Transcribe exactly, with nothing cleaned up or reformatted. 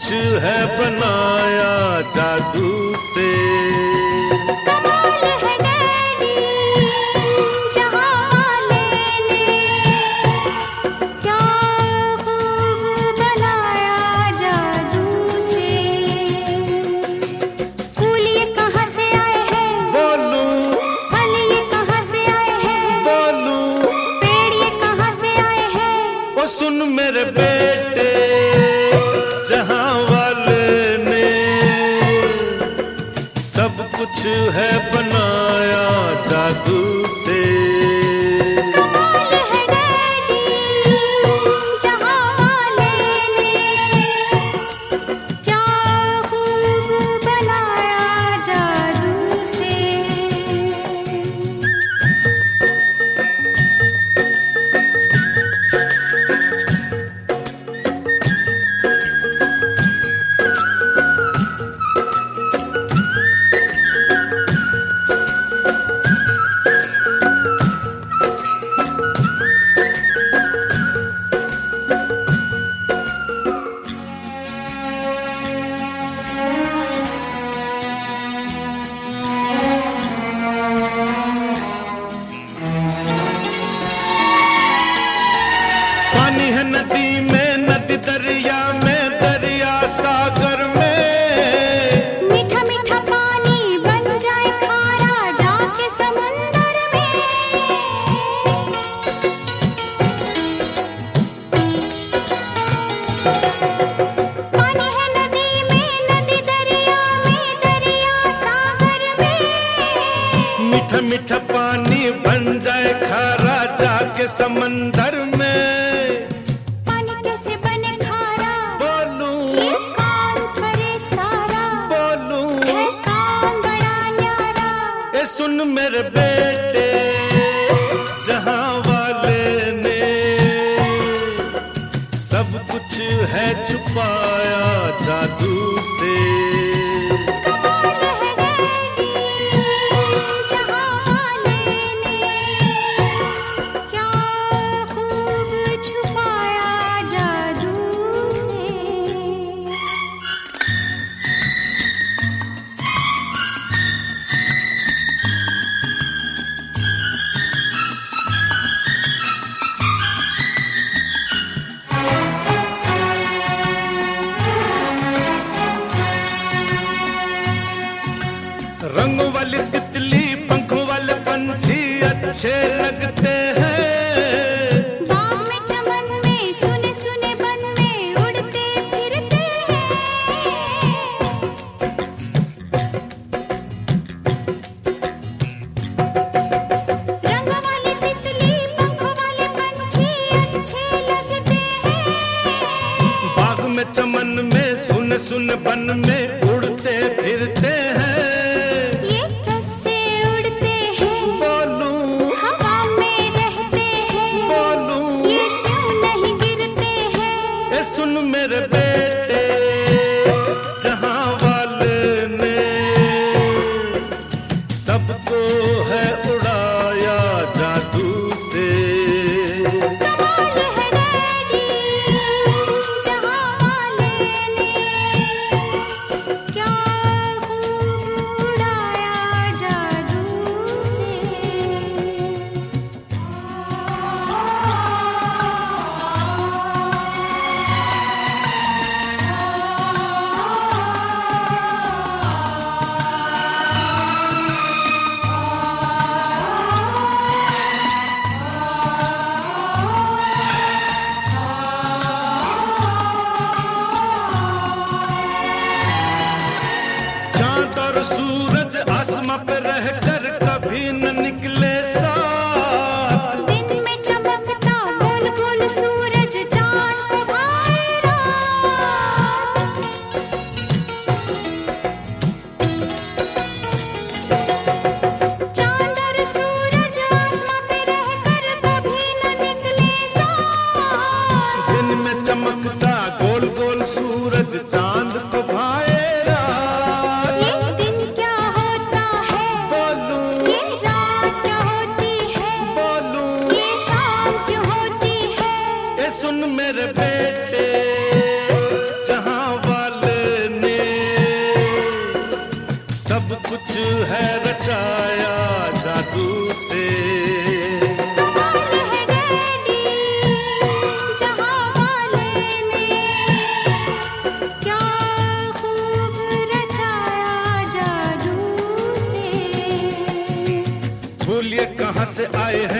कुछ है बनाया जादू से। कमाल है डैडी जहां वाले ने क्या खूब बनाया जादू से। फूल ये कहां से आए हैं बोलूं, फल ये कहां से आए हैं बोलूं, पेड़ ये कहां से आए हैं। ओ सुन मेरे बेटे जहां वाले ने सब कुछ है बनाया जादू से। कमाल है डैडी जहां वाले ने क्या खूब बनाया जादू से। पानी है नदी में, नदी दरिया में, दरिया सागर में। मीठा मीठा पानी बन जाए खारा जाके समंदर में। पानी है नदी में, नदी दरिया में, दरिया सागर में। मीठा मीठा पानी बन जाए खारा जाके समंदर में। पानी कैसे बने खारा बोलूं, ये काम करे सारा बोलूं, है काम बड़ा न्यारा। ए सुन मेरे बेटे जहां वाले ने सब कुछ है छुपाया जादू से। कमाल है डैडी जहां वाले ने क्या खूब छुपाया जादू से। रंगों वाली तितली पंखों वाले पंछी अच्छे लगते हैं। बाग में चमन में सुने सुने बन में उड़ते फिरते हैं। रंग वाली तितली पंखों वाले पंछी अच्छे लगते हैं। बाग में चमन में सुन सुन बन में उड़ते फिरते हैं। ये कैसे उड़ते हैं बोलूं, हवा में रहते हैं। बोलूं, ये क्यों नहीं गिरते हैं। ए सुन मेरे बेटे जहां वाले ने सबको है उड़ाया जादू से। कमाल है डैडी जहां वाले ने क्या खूब उड़ाया जादू से। चांद और सूरज आसमां पे रहकर कभी न निकले साथ। दिन में चमकता गोल गोल सूरज चांद को भाए रात। चांद और सूरज आसमां पे रहकर कभी न निकले साथ। दिन में चमकता गोल गोल सूरज चांद को भाए रात। ये दिन क्या होता है बोलूं, ये रात क्या होती है। बोलूं, ये शाम क्यों होती है। ए सुन मेरे बेटे जहां वाले से आए हैं